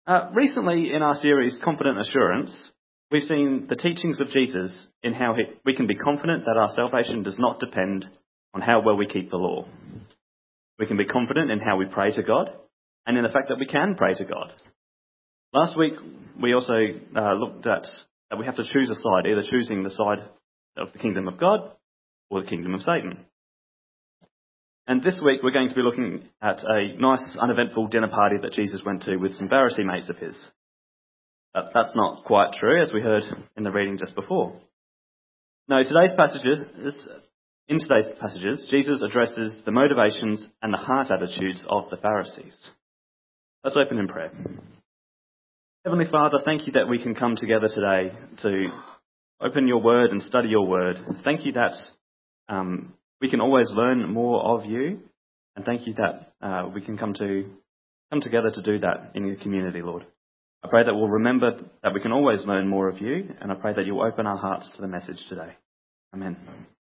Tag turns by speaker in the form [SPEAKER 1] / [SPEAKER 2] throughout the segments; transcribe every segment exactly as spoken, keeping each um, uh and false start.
[SPEAKER 1] Uh, recently, in our series, Confident Assurance, we've seen the teachings of Jesus in how he, we can be confident that our salvation does not depend on how well we keep the law. We can be confident in how we pray to God and in the fact that we can pray to God. Last week, we also uh, looked at that we have to choose a side, either choosing the side of the kingdom of God or the kingdom of Satan. And this week we're going to be looking at a nice, uneventful dinner party that Jesus went to with some Pharisee mates of his. But that's not quite true, as we heard in the reading just before. No, today's passages, in today's passages, Jesus addresses the motivations and the heart attitudes of the Pharisees. Let's open in prayer. Heavenly Father, thank you that we can come together today to open your word and study your word. Thank you that um, we can always learn more of you, and thank you that uh, we can come to come together to do that in your community, Lord. I pray that we'll remember that we can always learn more of you, and I pray that you'll open our hearts to the message today. Amen.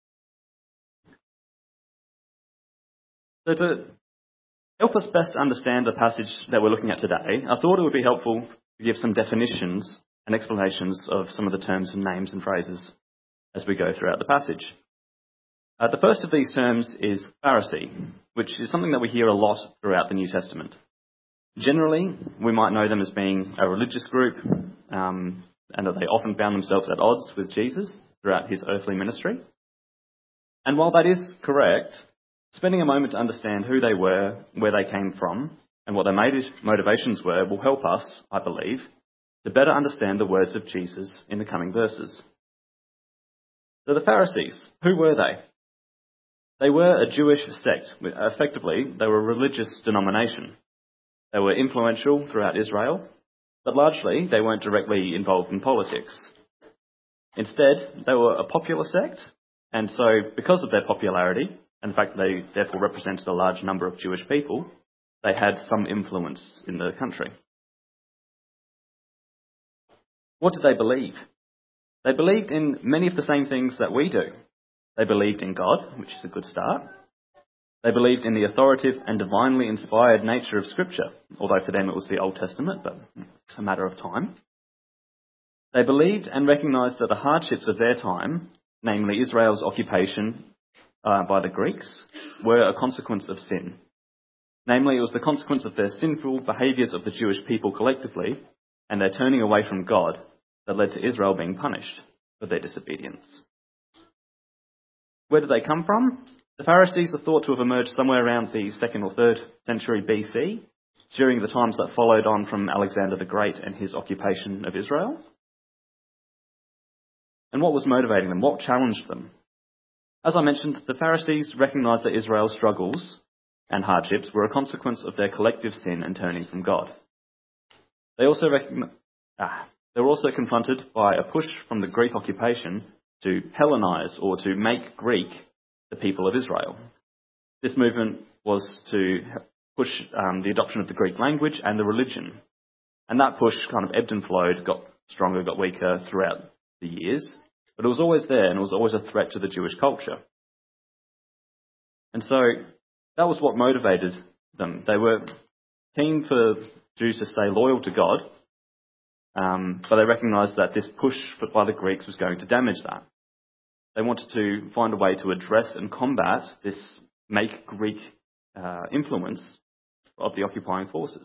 [SPEAKER 1] So to help us best understand the passage that we're looking at today, I thought it would be helpful to give some definitions and explanations of some of the terms and names and phrases as we go throughout the passage. Uh, the first of these terms is Pharisee, which is something that we hear a lot throughout the New Testament. Generally, we might know them as being a religious group, um, and that they often found themselves at odds with Jesus throughout his earthly ministry. And while that is correct, spending a moment to understand who they were, where they came from, and what their motivations were will help us, I believe, to better understand the words of Jesus in the coming verses. So the Pharisees, who were they? They were a Jewish sect. Effectively, they were a religious denomination. They were influential throughout Israel, but largely they weren't directly involved in politics. Instead, they were a popular sect, and so because of their popularity, and the fact that they therefore represented a large number of Jewish people, they had some influence in the country. What did they believe? They believed in many of the same things that we do. They believed in God, which is a good start. They believed in the authoritative and divinely inspired nature of Scripture, although for them it was the Old Testament, but it's a matter of time. They believed and recognised that the hardships of their time, namely Israel's occupation uh, by the Greeks, were a consequence of sin. Namely, it was the consequence of their sinful behaviours of the Jewish people collectively and their turning away from God that led to Israel being punished for their disobedience. Where did they come from? The Pharisees are thought to have emerged somewhere around the second or third century B C, during the times that followed on from Alexander the Great and his occupation of Israel. And what was motivating them? What challenged them? As I mentioned, the Pharisees recognised that Israel's struggles and hardships were a consequence of their collective sin and turning from God. They also recogn- ah, they were also confronted by a push from the Greek occupation to Hellenize, or to make Greek, the people of Israel. This movement was to push um, the adoption of the Greek language and the religion. And that push kind of ebbed and flowed, got stronger, got weaker throughout the years. But it was always there, and it was always a threat to the Jewish culture. And so that was what motivated them. They were keen for Jews to stay loyal to God, um, but they recognised that this push by the Greeks was going to damage that. They wanted to find a way to address and combat this make Greek uh, influence of the occupying forces.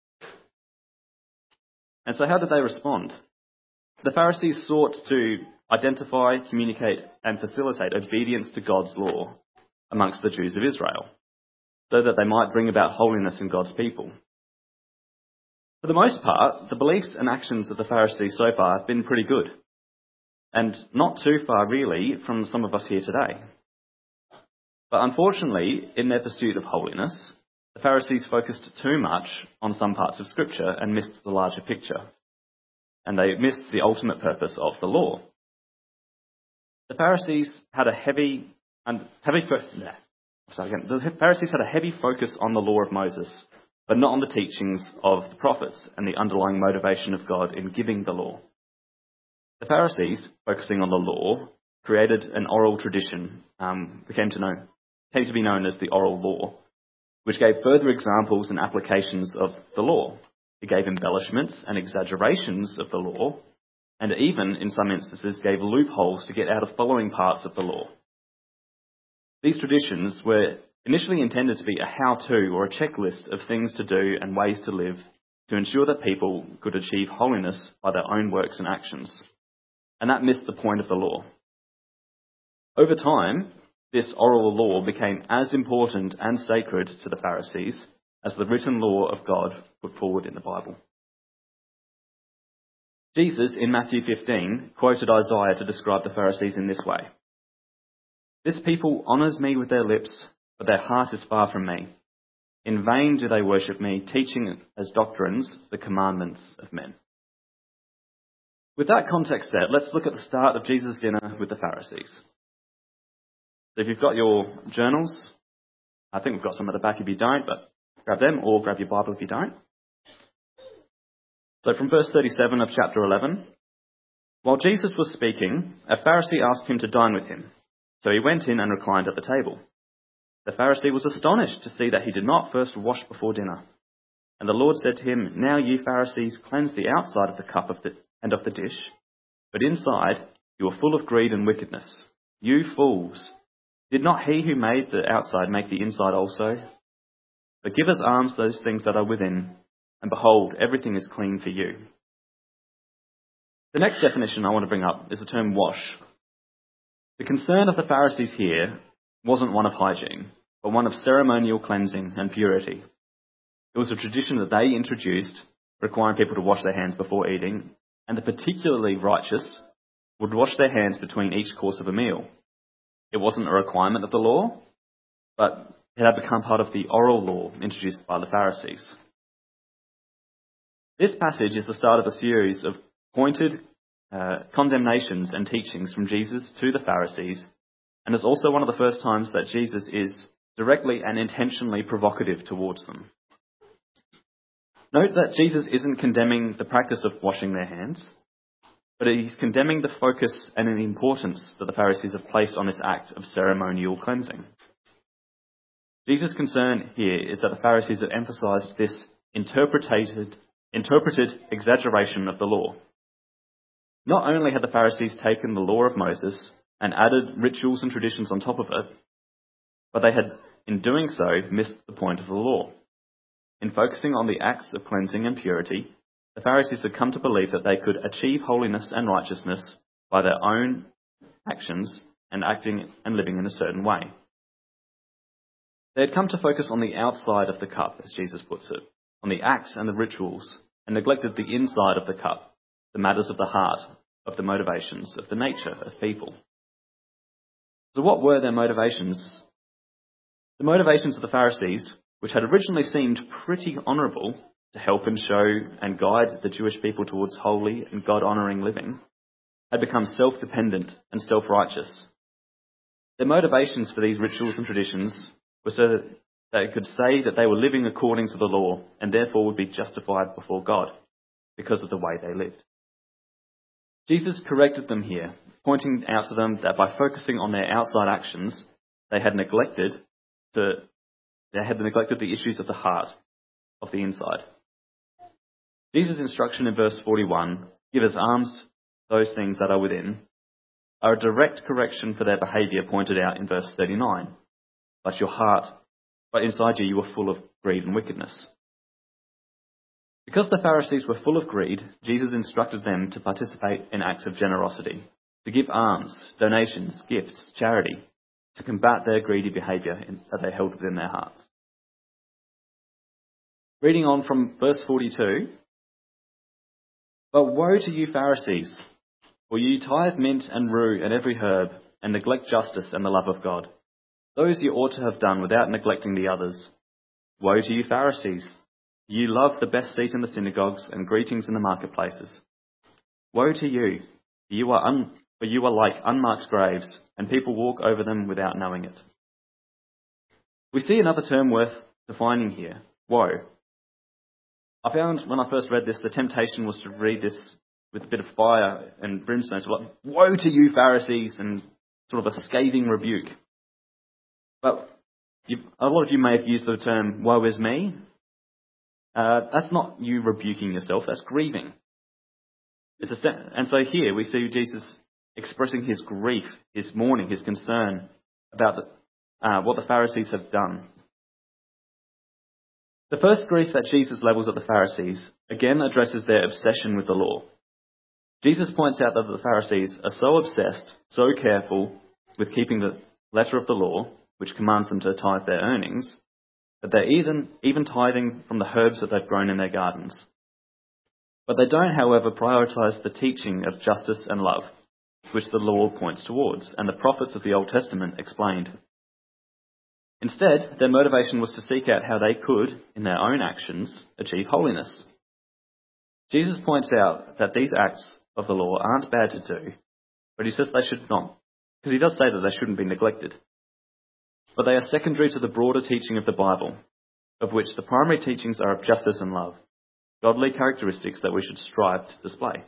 [SPEAKER 1] And so how did they respond? The Pharisees sought to identify, communicate, and facilitate obedience to God's law amongst the Jews of Israel, so that they might bring about holiness in God's people. For the most part, the beliefs and actions of the Pharisees so far have been pretty good, and not too far really from some of us here today. But unfortunately, in their pursuit of holiness, the Pharisees focused too much on some parts of Scripture and missed the larger picture, and they missed the ultimate purpose of the law. The Pharisees had a heavy and heavy fo- yeah, sorry again. The Pharisees had a heavy focus on the law of Moses, but not on the teachings of the prophets and the underlying motivation of God in giving the law. The Pharisees, focusing on the law, created an oral tradition, um, became to know, came to be known as the oral law, which gave further examples and applications of the law. It gave embellishments and exaggerations of the law, and even, in some instances, gave loopholes to get out of following parts of the law. These traditions were initially intended to be a how-to or a checklist of things to do and ways to live to ensure that people could achieve holiness by their own works and actions. And that missed the point of the law. Over time, this oral law became as important and sacred to the Pharisees as the written law of God put forward in the Bible. Jesus, in Matthew fifteen, quoted Isaiah to describe the Pharisees in this way. "This people honours me with their lips, but their heart is far from me. In vain do they worship me, teaching as doctrines the commandments of men." With that context set, let's look at the start of Jesus' dinner with the Pharisees. So if you've got your journals, I think we've got some at the back if you don't, but grab them or grab your Bible if you don't. So from verse thirty-seven of chapter eleven, "While Jesus was speaking, a Pharisee asked him to dine with him. So he went in and reclined at the table. The Pharisee was astonished to see that he did not first wash before dinner. And the Lord said to him, 'Now you Pharisees cleanse the outside of the cup of the, and of the dish, but inside you are full of greed and wickedness. You fools! Did not he who made the outside make the inside also? But give as alms those things that are within, and behold, everything is clean for you.'" The next definition I want to bring up is the term wash. The concern of the Pharisees here wasn't one of hygiene, but one of ceremonial cleansing and purity. It was a tradition that they introduced, requiring people to wash their hands before eating, and the particularly righteous would wash their hands between each course of a meal. It wasn't a requirement of the law, but it had become part of the oral law introduced by the Pharisees. This passage is the start of a series of pointed uh, condemnations and teachings from Jesus to the Pharisees, and it's also one of the first times that Jesus is directly and intentionally provocative towards them. Note that Jesus isn't condemning the practice of washing their hands, but he's condemning the focus and the importance that the Pharisees have placed on this act of ceremonial cleansing. Jesus' concern here is that the Pharisees have emphasised this interpreted, interpreted exaggeration of the law. Not only had the Pharisees taken the law of Moses and added rituals and traditions on top of it, but they had, in doing so, missed the point of the law. In focusing on the acts of cleansing and purity, the Pharisees had come to believe that they could achieve holiness and righteousness by their own actions and acting and living in a certain way. They had come to focus on the outside of the cup, as Jesus puts it, on the acts and the rituals, and neglected the inside of the cup, the matters of the heart, of the motivations, of the nature of people. So what were their motivations? The motivations of the Pharisees, which had originally seemed pretty honourable to help and show and guide the Jewish people towards holy and God-honouring living, had become self-dependent and self-righteous. Their motivations for these rituals and traditions were so that they could say that they were living according to the law and therefore would be justified before God because of the way they lived. Jesus corrected them here, pointing out to them that by focusing on their outside actions, they had neglected to, they had neglected the issues of the heart, of the inside. Jesus' instruction in verse forty-one, "Give as alms those things that are within," are a direct correction for their behaviour pointed out in verse thirty-nine. But your heart, but inside you, you are full of greed and wickedness. Because the Pharisees were full of greed, Jesus instructed them to participate in acts of generosity, to give alms, donations, gifts, charity, to combat their greedy behaviour that they held within their hearts. Reading on from verse forty-two, "But woe to you Pharisees, for you tithe mint and rue and every herb, and neglect justice and the love of God. Those you ought to have done without neglecting the others. Woe to you Pharisees! You love the best seat in the synagogues and greetings in the marketplaces. Woe to you! For you are, un- for you are like unmarked graves, and people walk over them without knowing it." We see another term worth defining here, woe. I found when I first read this, the temptation was to read this with a bit of fire and brimstone. So like, woe to you Pharisees, and sort of a scathing rebuke. But you've, a lot of you may have used the term, woe is me. Uh, that's not you rebuking yourself, that's grieving. It's a, and so here we see Jesus expressing his grief, his mourning, his concern about the, uh, what the Pharisees have done. The first grief that Jesus levels at the Pharisees again addresses their obsession with the law. Jesus points out that the Pharisees are so obsessed, so careful with keeping the letter of the law, which commands them to tithe their earnings, that they're even, even tithing from the herbs that they've grown in their gardens. But they don't, however, prioritise the teaching of justice and love, which the law points towards, and the prophets of the Old Testament explained. Instead, their motivation was to seek out how they could, in their own actions, achieve holiness. Jesus points out that these acts of the law aren't bad to do, but he says they should not, because he does say that they shouldn't be neglected. But they are secondary to the broader teaching of the Bible, of which the primary teachings are of justice and love, godly characteristics that we should strive to display.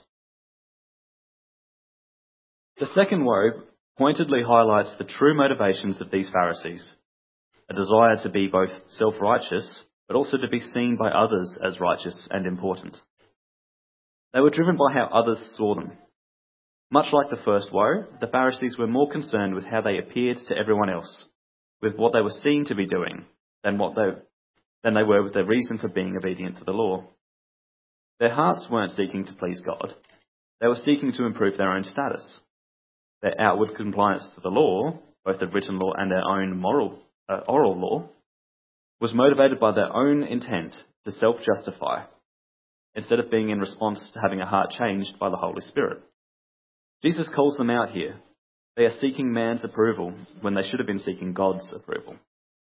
[SPEAKER 1] The second woe pointedly highlights the true motivations of these Pharisees, a desire to be both self-righteous, but also to be seen by others as righteous and important. They were driven by how others saw them. Much like the first woe, the Pharisees were more concerned with how they appeared to everyone else, with what they were seen to be doing, than what they, than they were with their reason for being obedient to the law. Their hearts weren't seeking to please God. They were seeking to improve their own status. Their outward compliance to the law, both the written law and their own moral, uh, oral law, was motivated by their own intent to self-justify, instead of being in response to having a heart changed by the Holy Spirit. Jesus calls them out here. They are seeking man's approval when they should have been seeking God's approval.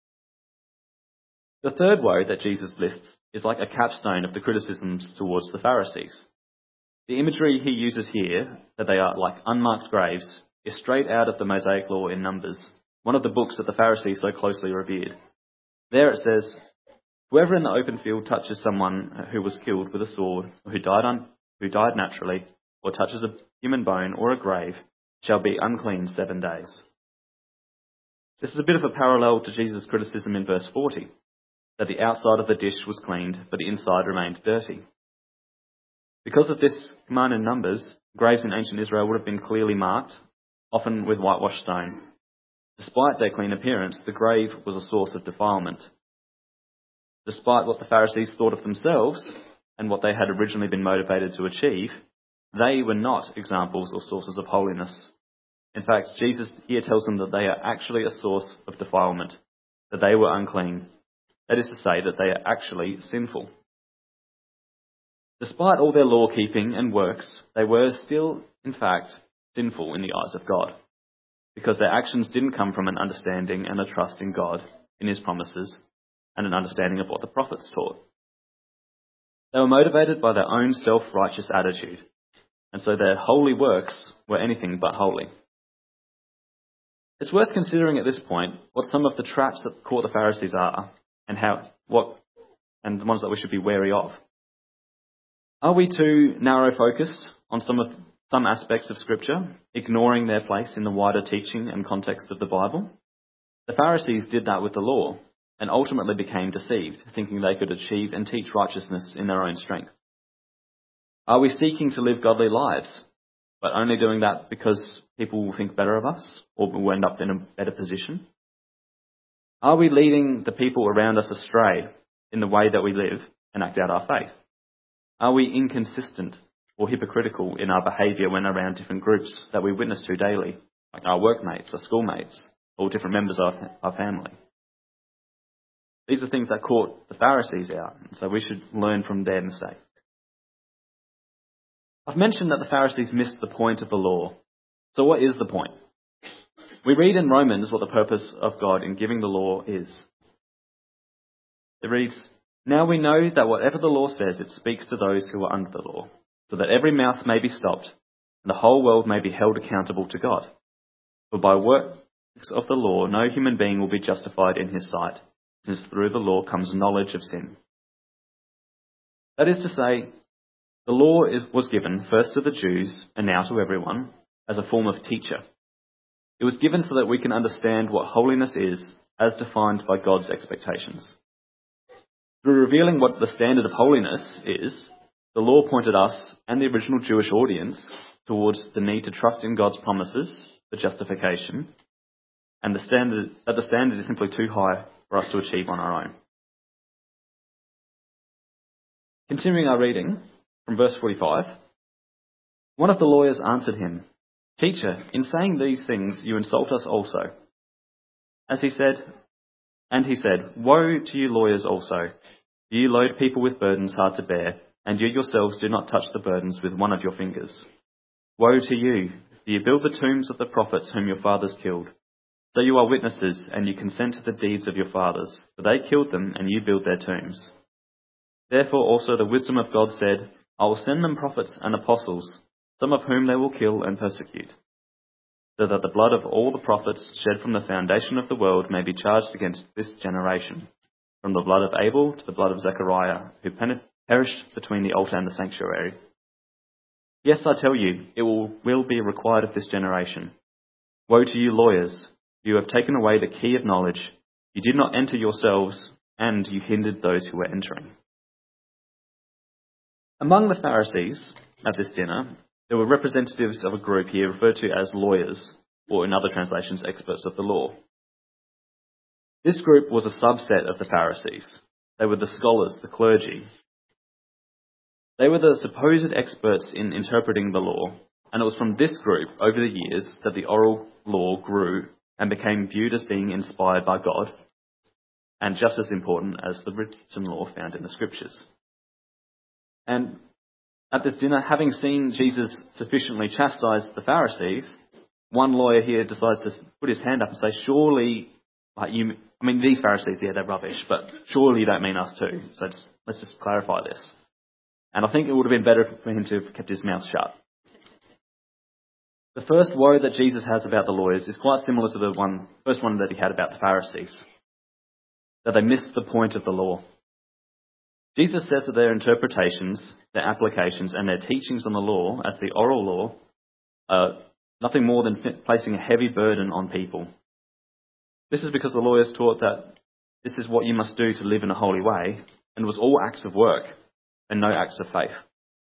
[SPEAKER 1] The third woe that Jesus lists is like a capstone of the criticisms towards the Pharisees. The imagery he uses here, that they are like unmarked graves, is straight out of the Mosaic Law in Numbers, one of the books that the Pharisees so closely revered. There it says, "Whoever in the open field touches someone who was killed with a sword, or who died, un- who died naturally, or touches a human bone or a grave, shall be unclean seven days." This is a bit of a parallel to Jesus' criticism in verse forty, that the outside of the dish was cleaned, but the inside remained dirty. Because of this command in Numbers, graves in ancient Israel would have been clearly marked, often with whitewashed stone. Despite their clean appearance, the grave was a source of defilement. Despite what the Pharisees thought of themselves and what they had originally been motivated to achieve, they were not examples or sources of holiness. In fact, Jesus here tells them that they are actually a source of defilement, that they were unclean. That is to say, that they are actually sinful. Despite all their law-keeping and works, they were still, in fact, sinful in the eyes of God, because their actions didn't come from an understanding and a trust in God, in his promises, and an understanding of what the prophets taught. They were motivated by their own self-righteous attitude, and so their holy works were anything but holy. It's worth considering at this point what some of the traps that caught the Pharisees are, and how what and the ones that we should be wary of. Are we too narrow-focused on some of some aspects of Scripture, ignoring their place in the wider teaching and context of the Bible? The Pharisees did that with the law, and ultimately became deceived, thinking they could achieve and teach righteousness in their own strength. Are we seeking to live godly lives, but only doing that because people will think better of us, or will end up in a better position? Are we leading the people around us astray in the way that we live and act out our faith? Are we inconsistent or hypocritical in our behaviour when around different groups that we witness to daily, like our workmates, our schoolmates, or different members of our family? These are things that caught the Pharisees out, so we should learn from their mistakes. I've mentioned that the Pharisees missed the point of the law. So what is the point? We read in Romans what the purpose of God in giving the law is. It reads, "Now we know that whatever the law says, it speaks to those who are under the law, so that every mouth may be stopped, and the whole world may be held accountable to God. For by works of the law, no human being will be justified in his sight, since through the law comes knowledge of sin." That is to say, the law is, was given first to the Jews and now to everyone as a form of teacher. It was given so that we can understand what holiness is as defined by God's expectations. Through revealing what the standard of holiness is, the law pointed us and the original Jewish audience towards the need to trust in God's promises for justification, and the standard, that the standard is simply too high for us to achieve on our own. Continuing our reading from verse forty-five, one of the lawyers answered him, "Teacher, in saying these things you insult us also." As he said, and he said, "Woe to you lawyers also! You load people with burdens hard to bear, and you yourselves do not touch the burdens with one of your fingers. Woe to you! Do you build the tombs of the prophets whom your fathers killed? So you are witnesses, and you consent to the deeds of your fathers, for they killed them, and you build their tombs. Therefore also the wisdom of God said, I will send them prophets and apostles, some of whom they will kill and persecute, so that the blood of all the prophets shed from the foundation of the world may be charged against this generation, from the blood of Abel to the blood of Zechariah, who perished between the altar and the sanctuary. Yes, I tell you, it will, will be required of this generation. Woe to you lawyers! You have taken away the key of knowledge. You did not enter yourselves, and you hindered those who were entering." Among the Pharisees at this dinner, there were representatives of a group here referred to as lawyers, or in other translations, experts of the law. This group was a subset of the Pharisees. They were the scholars, the clergy. They were the supposed experts in interpreting the law, and it was from this group over the years that the oral law grew and became viewed as being inspired by God, and just as important as the written law found in the Scriptures. And at this dinner, having seen Jesus sufficiently chastise the Pharisees, one lawyer here decides to put his hand up and say, surely, like you, I mean, these Pharisees, yeah, they're rubbish, but surely you don't mean us too. So just, let's just clarify this. And I think it would have been better for him to have kept his mouth shut. The first woe that Jesus has about the lawyers is quite similar to the one, first one that he had about the Pharisees, that they missed the point of the law. Jesus says that their interpretations, their applications, and their teachings on the law, as the oral law, are nothing more than placing a heavy burden on people. This is because the lawyers taught that this is what you must do to live in a holy way, and was all acts of work and no acts of faith.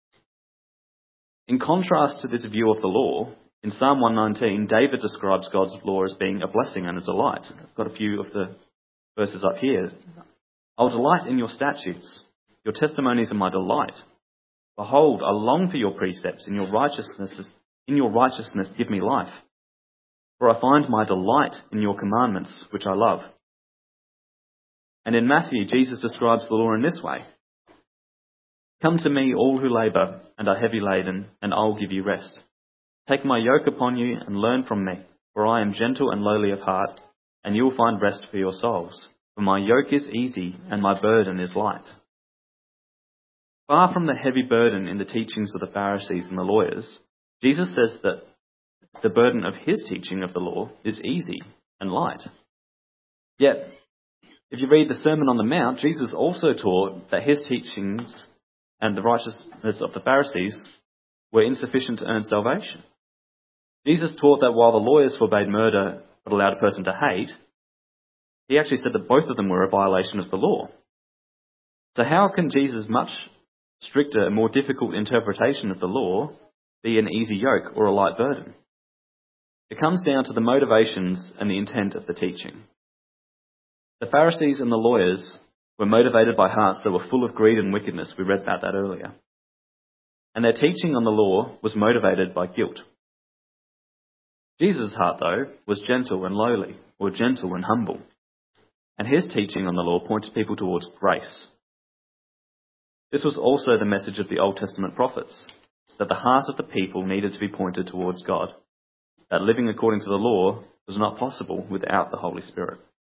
[SPEAKER 1] In contrast to this view of the law, in Psalm one nineteen, David describes God's law as being a blessing and a delight. I've got a few of the verses up here. I'll delight in your statutes. Your testimonies are my delight. Behold, I long for your precepts. In your righteousness, in your righteousness, give me life. For I find my delight in your commandments, which I love. And in Matthew, Jesus describes the law in this way. Come to me, all who labour and are heavy laden, and I will give you rest. Take my yoke upon you and learn from me, for I am gentle and lowly of heart, and you will find rest for your souls. For my yoke is easy and my burden is light. Far from the heavy burden in the teachings of the Pharisees and the lawyers, Jesus says that the burden of his teaching of the law is easy and light. Yet, if you read the Sermon on the Mount, Jesus also taught that his teachings and the righteousness of the Pharisees were insufficient to earn salvation. Jesus taught that while the lawyers forbade murder but allowed a person to hate, he actually said that both of them were a violation of the law. So how can Jesus' much stricter and more difficult interpretation of the law be an easy yoke or a light burden? It comes down to the motivations and the intent of the teaching. The Pharisees and the lawyers were motivated by hearts that were full of greed and wickedness. We read about that earlier. And their teaching on the law was motivated by guilt. Jesus' heart, though, was gentle and lowly, or gentle and humble. And his teaching on the law pointed people towards grace. This was also the message of the Old Testament prophets, that the heart of the people needed to be pointed towards God, that living according to the law was not possible without the Holy Spirit.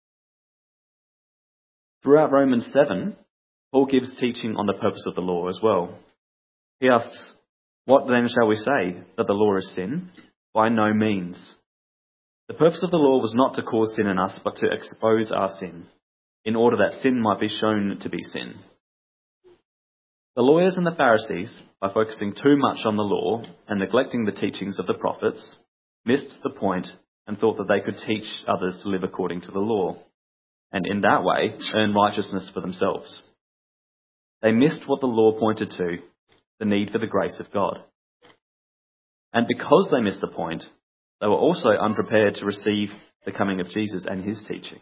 [SPEAKER 1] Throughout Romans seven, Paul gives teaching on the purpose of the law as well. He asks, what then shall we say? That the law is sin? By no means. The purpose of the law was not to cause sin in us, but to expose our sin, in order that sin might be shown to be sin. The lawyers and the Pharisees, by focusing too much on the law and neglecting the teachings of the prophets, missed the point and thought that they could teach others to live according to the law, and in that way earn righteousness for themselves. They missed what the law pointed to, the need for the grace of God. And because they missed the point, they were also unprepared to receive the coming of Jesus and his teaching.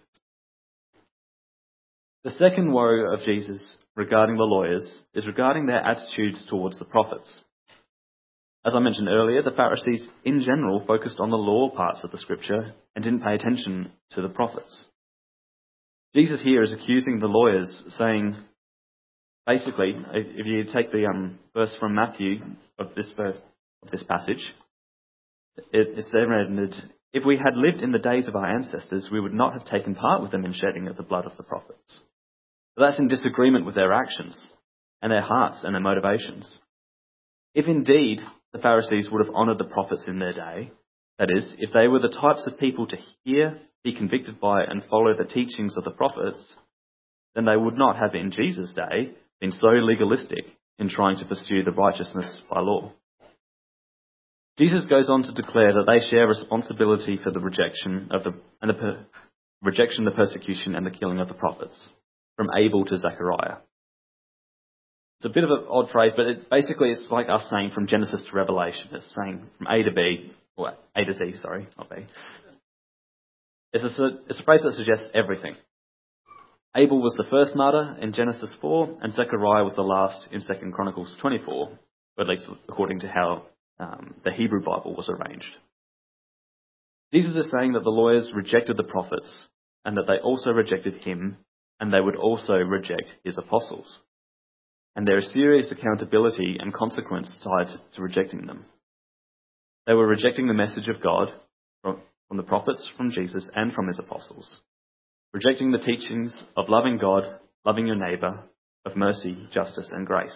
[SPEAKER 1] The second woe of Jesus regarding the lawyers is regarding their attitudes towards the prophets. As I mentioned earlier, the Pharisees in general focused on the law parts of the scripture and didn't pay attention to the prophets. Jesus here is accusing the lawyers, saying, basically, if you take the um, verse from Matthew of this verse, of this passage, it, it's there, if we had lived in the days of our ancestors, we would not have taken part with them in shedding of the blood of the prophets. But that's in disagreement with their actions and their hearts and their motivations. If indeed the Pharisees would have honoured the prophets in their day, that is, if they were the types of people to hear, be convicted by and follow the teachings of the prophets, then they would not have in Jesus' day been so legalistic in trying to pursue the righteousness by law. Jesus goes on to declare that they share responsibility for the rejection of the and the per, rejection, the persecution, and the killing of the prophets, from Abel to Zechariah. It's a bit of an odd phrase, but it, basically it's like us saying from Genesis to Revelation. It's saying from A to B, or A to Z, sorry, not B. It's a, it's a phrase that suggests everything. Abel was the first martyr in Genesis four, and Zechariah was the last in Second Chronicles twenty-four, or at least according to how um, the Hebrew Bible was arranged. Jesus is saying that the lawyers rejected the prophets, and that they also rejected him, and they would also reject his apostles. And there is serious accountability and consequence tied to rejecting them. They were rejecting the message of God from, from the prophets, from Jesus, and from his apostles. Rejecting the teachings of loving God, loving your neighbour, of mercy, justice, and grace.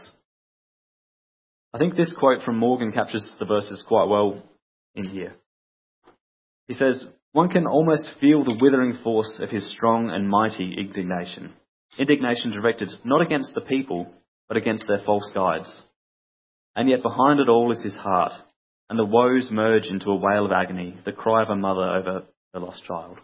[SPEAKER 1] I think this quote from Morgan captures the verses quite well in here. He says, "One can almost feel the withering force of his strong and mighty indignation. Indignation directed not against the people, but against their false guides. And yet behind it all is his heart, and the woes merge into a wail of agony, the cry of a mother over her lost child."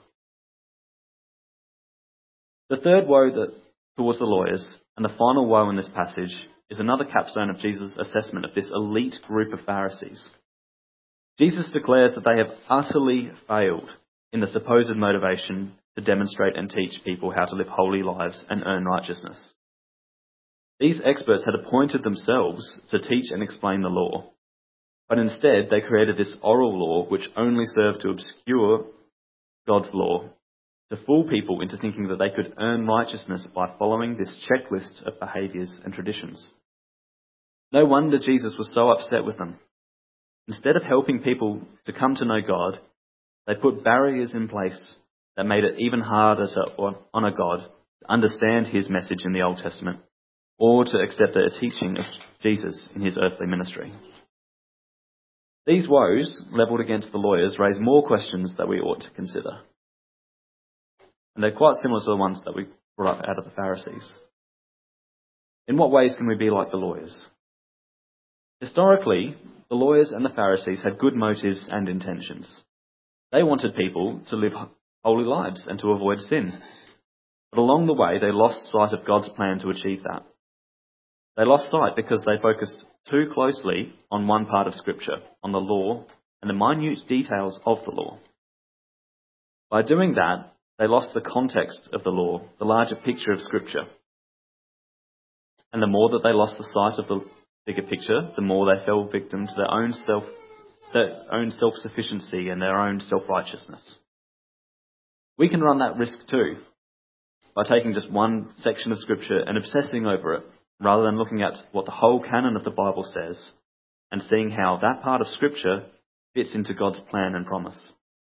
[SPEAKER 1] The third woe that, towards the lawyers, and the final woe in this passage, is another capstone of Jesus' assessment of this elite group of Pharisees. Jesus declares that they have utterly failed in the supposed motivation to demonstrate and teach people how to live holy lives and earn righteousness. These experts had appointed themselves to teach and explain the law, but instead they created this oral law which only served to obscure God's law, to fool people into thinking that they could earn righteousness by following this checklist of behaviours and traditions. No wonder Jesus was so upset with them. Instead of helping people to come to know God, they put barriers in place that made it even harder to honour God, to understand his message in the Old Testament, or to accept the teaching of Jesus in his earthly ministry. These woes, levelled against the lawyers, raise more questions that we ought to consider. And they're quite similar to the ones that we brought up out of the Pharisees. In what ways can we be like the lawyers? Historically, the lawyers and the Pharisees had good motives and intentions. They wanted people to live holy lives and to avoid sin. But along the way, they lost sight of God's plan to achieve that. They lost sight because they focused too closely on one part of Scripture, on the law, and the minute details of the law. By doing that, they lost the context of the law, the larger picture of Scripture. And the more that they lost the sight of the bigger picture, the more they fell victim to their own self, their own self-sufficiency and their own self-righteousness. We can run that risk too, by taking just one section of Scripture and obsessing over it, rather than looking at what the whole canon of the Bible says and seeing how that part of Scripture fits into God's plan and promise.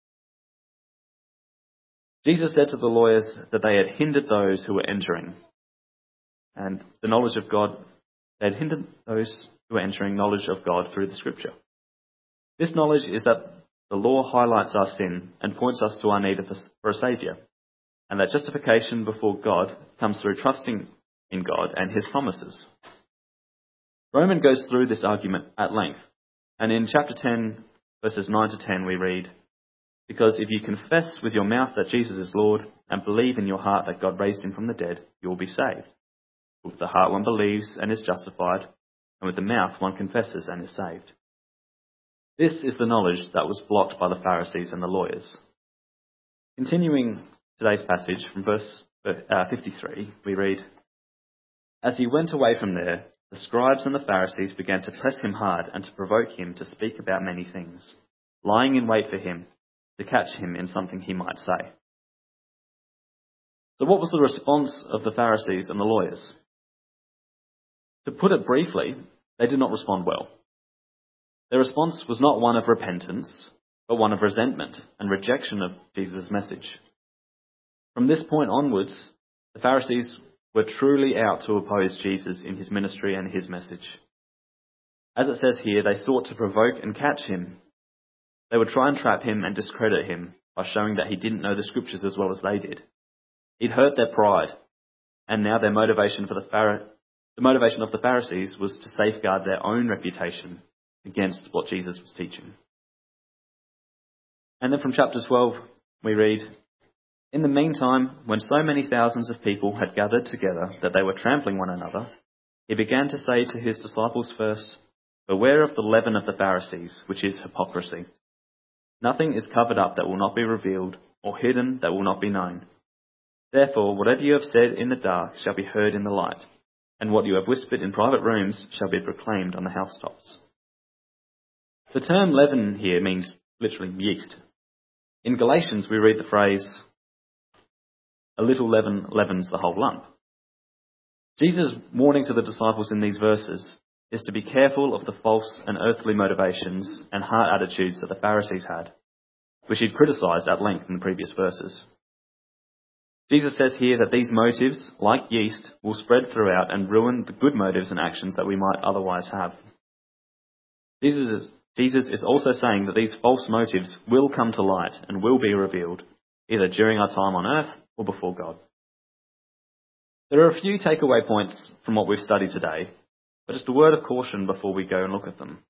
[SPEAKER 1] Jesus said to the lawyers that they had hindered those who were entering, and the knowledge of God, they had hindered those who were entering knowledge of God through the Scripture. This knowledge is that the law highlights our sin and points us to our need for a Saviour, and that justification before God comes through trusting in God and his promises. Romans goes through this argument at length, and in chapter ten, verses nine to ten, we read, "Because if you confess with your mouth that Jesus is Lord and believe in your heart that God raised him from the dead, you will be saved. With the heart one believes and is justified, and with the mouth one confesses and is saved. This is the knowledge that was blocked by the Pharisees and the lawyers. Continuing today's passage from verse uh, fifty-three, we read, "As he went away from there, the scribes and the Pharisees began to press him hard and to provoke him to speak about many things, lying in wait for him to catch him in something he might say." So what was the response of the Pharisees and the lawyers? To put it briefly, they did not respond well. Their response was not one of repentance, but one of resentment and rejection of Jesus' message. From this point onwards, the Pharisees were truly out to oppose Jesus in his ministry and his message. As it says here, they sought to provoke and catch him. They would try and trap him and discredit him by showing that he didn't know the scriptures as well as they did. He'd hurt their pride, and now their motivation for the Phar- the motivation of the Pharisees was to safeguard their own reputation against what Jesus was teaching. And then from chapter twelve, we read, "In the meantime, when so many thousands of people had gathered together that they were trampling one another, he began to say to his disciples first, 'Beware of the leaven of the Pharisees, which is hypocrisy. Nothing is covered up that will not be revealed, or hidden that will not be known. Therefore, whatever you have said in the dark shall be heard in the light, and what you have whispered in private rooms shall be proclaimed on the housetops.'" The term leaven here means literally yeast. In Galatians, we read the phrase, "A little leaven leavens the whole lump." Jesus' warning to the disciples in these verses is to be careful of the false and earthly motivations and heart attitudes that the Pharisees had, which he'd criticised at length in the previous verses. Jesus says here that these motives, like yeast, will spread throughout and ruin the good motives and actions that we might otherwise have. Jesus is, Jesus is also saying that these false motives will come to light and will be revealed, either during our time on earth or before God. There are a few takeaway points from what we've studied today, but just a word of caution before we go and look at them.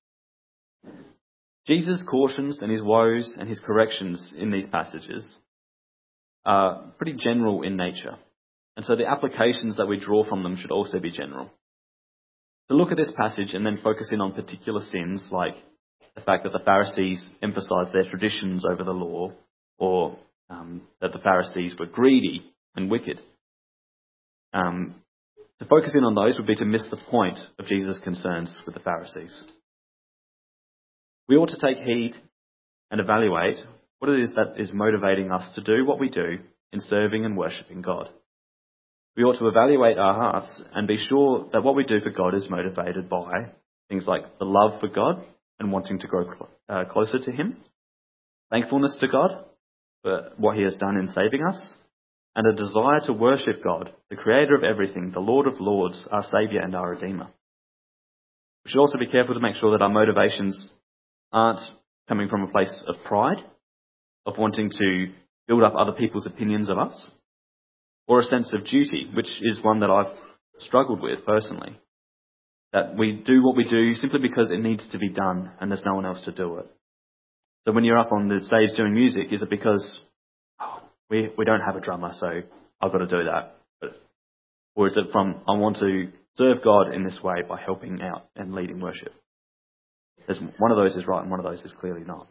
[SPEAKER 1] Jesus' cautions and his woes and his corrections in these passages are pretty general in nature, and so the applications that we draw from them should also be general. To look at this passage and then focus in on particular sins, like the fact that the Pharisees emphasised their traditions over the law, or um, that the Pharisees were greedy and wicked. Um, to focus in on those would be to miss the point of Jesus' concerns with the Pharisees. We ought to take heed and evaluate what it is that is motivating us to do what we do in serving and worshipping God. We ought to evaluate our hearts and be sure that what we do for God is motivated by things like the love for God and wanting to grow cl- uh, closer to him, thankfulness to God for what he has done in saving us, and a desire to worship God, the creator of everything, the Lord of Lords, our Saviour and our Redeemer. We should also be careful to make sure that our motivations aren't coming from a place of pride, of wanting to build up other people's opinions of us, or a sense of duty, which is one that I've struggled with personally. That we do what we do simply because it needs to be done and there's no one else to do it. So when you're up on the stage doing music, is it because oh, we we don't have a drummer, so I've got to do that? But, or is it from, I want to serve God in this way by helping out and leading worship? There's, one of those is right and one of those is clearly not.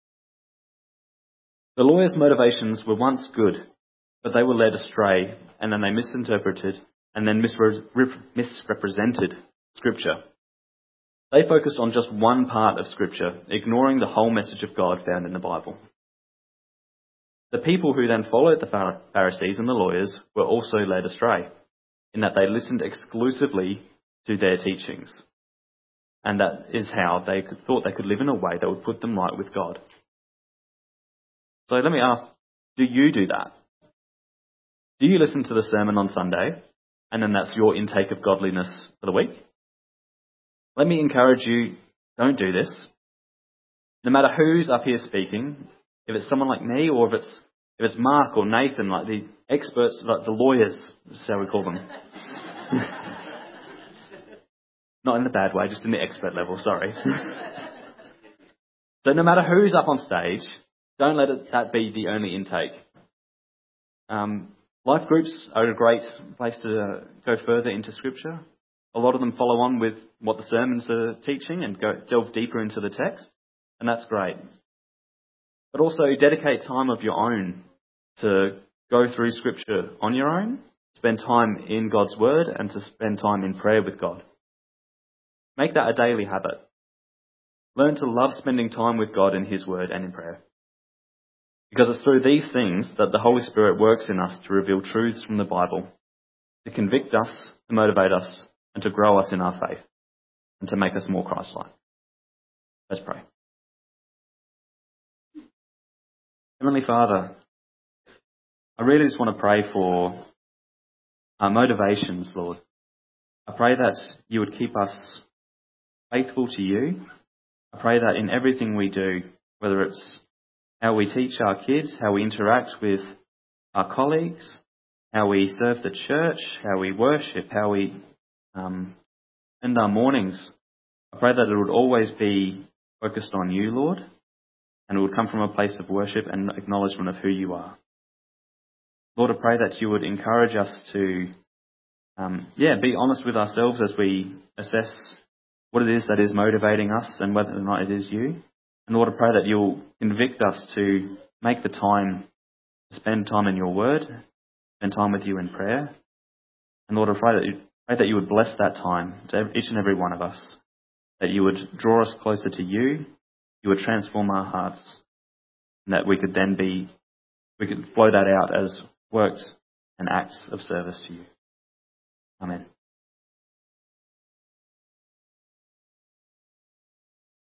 [SPEAKER 1] The lawyers' motivations were once good, but they were led astray, and then they misinterpreted and then misre- misrepresented Scripture. They focused on just one part of Scripture, ignoring the whole message of God found in the Bible. The people who then followed the Pharisees and the lawyers were also led astray, in that they listened exclusively to their teachings. And that is how they thought they could live in a way that would put them right with God. So let me ask, do you do that? Do you listen to the sermon on Sunday, and then that's your intake of godliness for the week? Let me encourage you, don't do this. No matter who's up here speaking, if it's someone like me, or if it's if it's Mark or Nathan, like the experts, like the lawyers, is how we call them. Not in the bad way, just in the expert level, sorry. So no matter who's up on stage, don't let it, that be the only intake. Um, Life groups are a great place to uh, go further into Scripture. A lot of them follow on with what the sermons are teaching and go delve deeper into the text, and that's great. But also dedicate time of your own to go through Scripture on your own, spend time in God's Word, and to spend time in prayer with God. Make that a daily habit. Learn to love spending time with God in His Word and in prayer. Because it's through these things that the Holy Spirit works in us to reveal truths from the Bible, to convict us, to motivate us, and to grow us in our faith, and to make us more Christ-like. Let's pray. Heavenly Father, I really just want to pray for our motivations, Lord. I pray that you would keep us faithful to you. I pray that in everything we do, whether it's how we teach our kids, how we interact with our colleagues, how we serve the church, how we worship, how we um, end our mornings, I pray that it would always be focused on you, Lord, and it would come from a place of worship and acknowledgement of who you are. Lord, I pray that you would encourage us to, um, yeah, be honest with ourselves as we assess what it is that is motivating us and whether or not it is you. And Lord, I pray that you'll convict us to make the time to spend time in your word, spend time with you in prayer. And Lord, I pray that you, pray that you would bless that time to each and every one of us, that you would draw us closer to you, you would transform our hearts, and that we could then be, we could flow that out as works and acts of service to you. Amen.